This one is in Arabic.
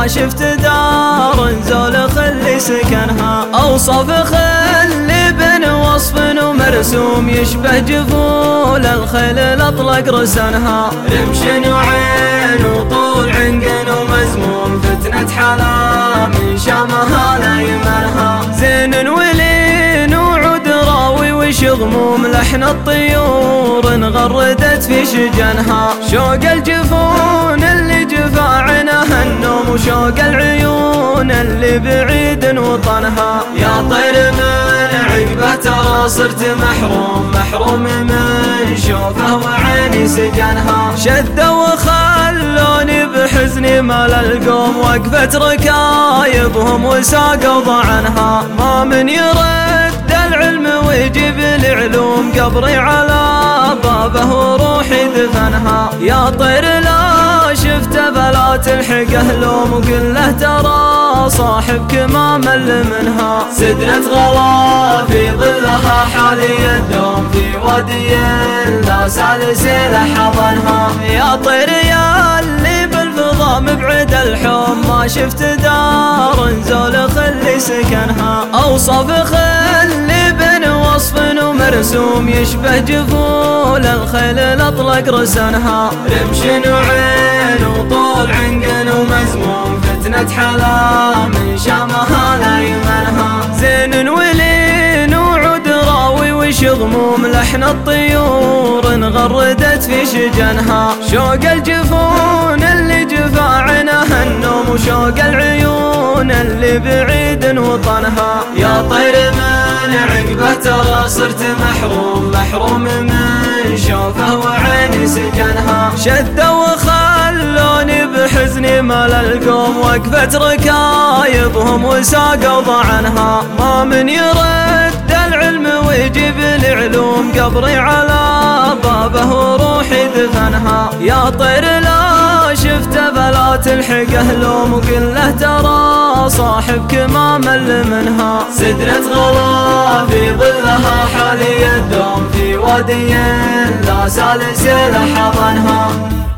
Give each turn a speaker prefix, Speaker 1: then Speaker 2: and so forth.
Speaker 1: ما شفت دار زول خلي سكنها. أوصف خلي بن وصف ومرسوم يشبه جفول الخيل الأطلق رسنها. رمش وعين وطول عنقن ومزموم فتنة حلا من شامها لا يمنها. زين ولين وعود راوي وشغموم لحن الطيور انغردت في شجنها. شوق الجفون اللي جفا عنها النوم وشوق العيون اللي بعيد وطنها. يا طير من عقبه ترى صرت محروم من شوفه وعيني سجنها. شدوا وخلوني بحزني مال القوم وقفت ركايبهم وساقوا ضعنها. ما من يرد العلم ويجيب العلوم قبري على بابه وروحي دفنها. يا طير لا شفت فلا تلحقه لوم وقل له ترى صاحبك ما مل منها. سدرة غلا في ظلها حالي الدوم في وادي لا سالسيل حضنها. يا طير يا اللي بالفضا مبعد الحوم ما شفت دار زول خلي سكنها. أوصف خلي بن وصف ومرسوم يشبه جفول الخيل الأطلق رسنها. رمش وعين وطول عنقن ومزموم فتنة حلا من شامها لا يمنها. زين ولين وعود راوي وشغموم لحن الطيور انغردت في شجنها. شوق الجفون اللي جفا عنها النوم وشوق العيون اللي بعيد وطنها. يا طير من عقبه ترى صرت محروم من شوفه وعيني سكنها. شدوا وخلوني بحزني مال القوم وقفت ركايبهم وساقوا ضعنها. ما من يرد العلم ويجيب العلوم قبري على بابه وروحي دفنها. يا طير لا شفت فلا تلحقه لوم وقل له ترى صاحبك ما مل منها. سدرة غلا في ظلها حالي الدوم في وادي لا سالسيل حضنها.